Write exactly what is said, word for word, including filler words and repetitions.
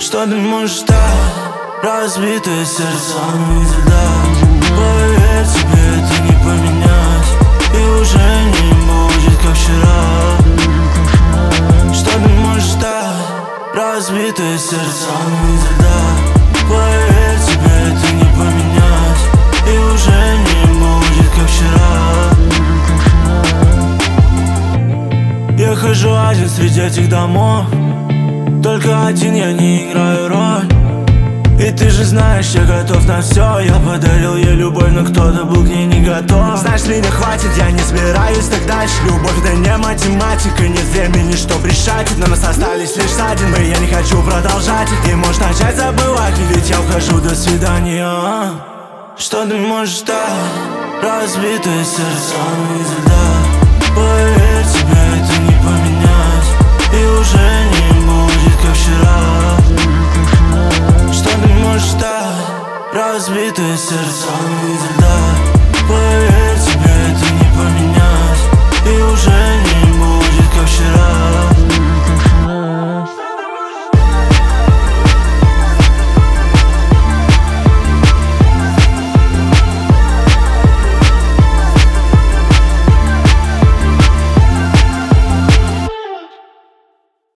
Что ты можешь дать? Разбитое сердце из льда. Поверь, тебе это не поменять, и уже не будет как вчера. Что ты можешь дать? Разбитое сердце из льда. Поверь, тебе это не поменять, и уже не будет как вчера. Я хожу один среди этих домов, только один я не играю роль. И ты же знаешь, я готов на все. Я подарил ей любовь, но кто-то был к ней не готов. Знаешь ли, не хватит, я не собираюсь так дальше. Любовь это не математика, нет времени, чтоб решать. На нас остались лишь ссадины, я не хочу продолжать. И можешь начать забывать, ведь я ухожу, до свидания. Что ты можешь дать? Разбитое сердце из льда. Поверь, тебе это не поменять, и уже не будет как вчера. Что ты можешь дать? Разбитое сердце из